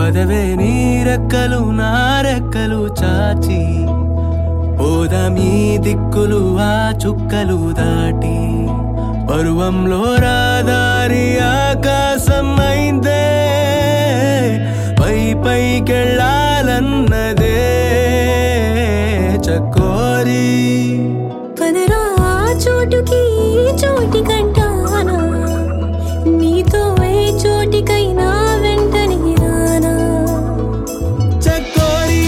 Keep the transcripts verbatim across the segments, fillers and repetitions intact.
పదవే నీ రెక్కలు నా రెక్కలు చాచి పోదామీ దిక్కులు ఆ చుక్కలు దాటి పరువంలో రాదారి ఆకాశం అయిందే పై పైకెళ్ళాలన్నదే చకోరి పదరా చోటుకి చోటి కంటానా నీతో ఏ చోటికైనా వెంటనే రానా చకోరి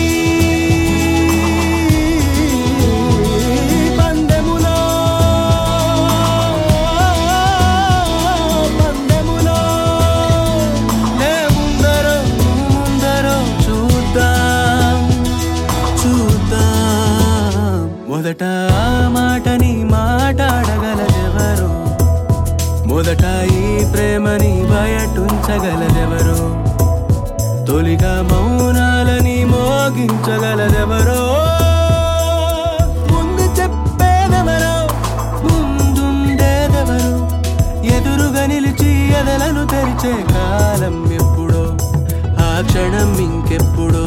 పందెములో పందెములో నే ముందరో ముందరో చూద్దాం చూద్దాం మొదట ఆ మాటని మాట్లాడగలదెవరు మొదట ఈ ప్రేమని బయటుంచగలదెవరు తొలిగా మౌనాలని మోగించగలదెవరో ముందు చెప్పేదెవరో ముందుండేదెవరు ఎదురుగా నిలిచి ఎదలను తెరిచే కాలం ఎప్పుడో ఆ క్షణం ఇంకెప్పుడో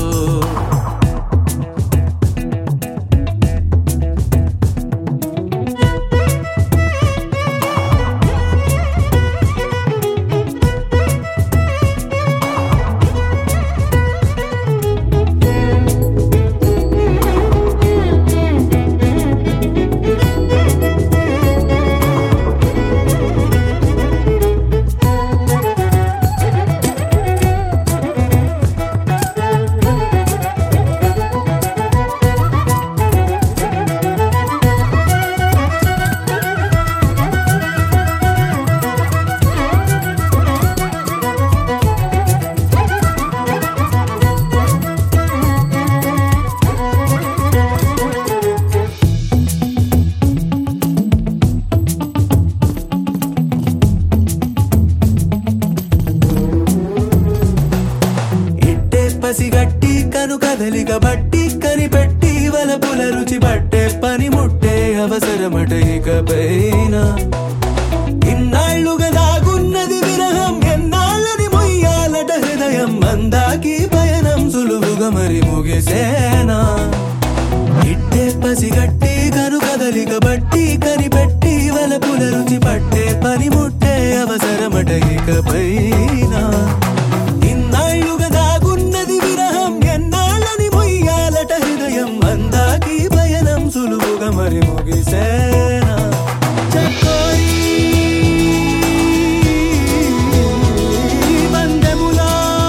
పసిగట్టి కను కదలిక బట్టి కనిపెట్టి వలపుల రుచి పట్టే పని ముట్టే అవసరమట ఇకపైన ఇన్నాళ్లుగా దాగున్నది విరహం ఎన్నాళ్ళని మొయ్యాలట హృదయం అందాకి పయనం సులువుగా మరి ముగిసేనా ఇట్టే పసిగట్టి కను కదలిక బట్టి కనిపెట్టి వలపుల రుచి పట్టే పని ముట్టే అవసరమట ఇకపైన ఇన్నాళ్లుగా దాగున్నది విరహం ఎన్నాళ్ళని మొయ్యాలట హృదయం అందాకి పయనం సులువుగా మరి ముగిసేనా చకోరి పందెములో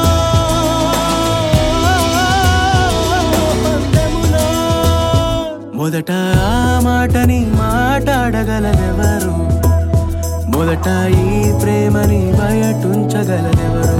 పందెములో మొదట ఆ మాటని మాట్లాడగలదెవరు మొదట ఈ ప్రేమని బయటుంచగలదెవరు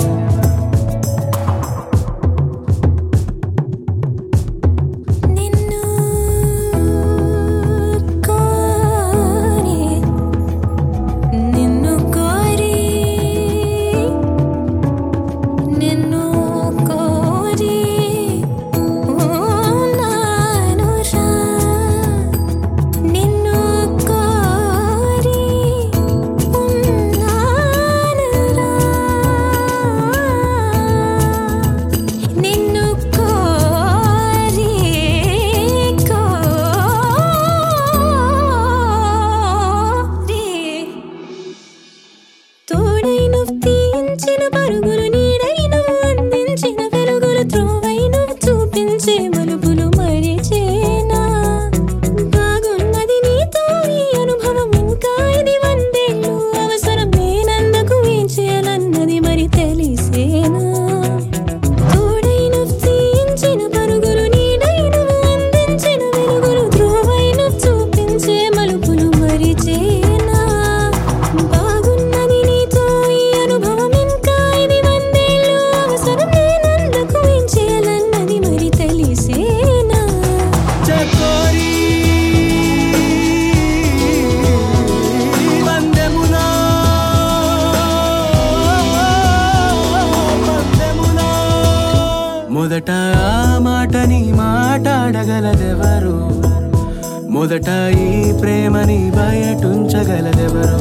మొదట ఆ మాటని మాట్లాడగలదెవరు మొదట ఈ ప్రేమని బయటుంచగలదెవరు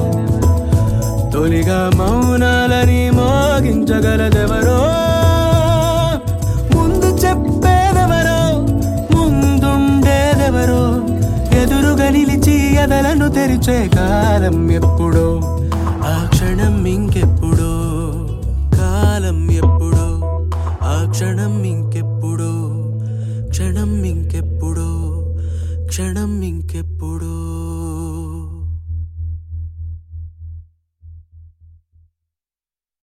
తొలిగా మౌనాలని మోగించగలదెవరో ఎదలను తెరిచే కాలం ఎప్పుడో, ఆ క్షణం ఇంకెప్పుడో, కాలం ఎప్పుడో, ఆ క్షణం ఇంకెప్పుడో, క్షణం ఇంకెప్పుడో, క్షణం ఇంకెప్పుడో.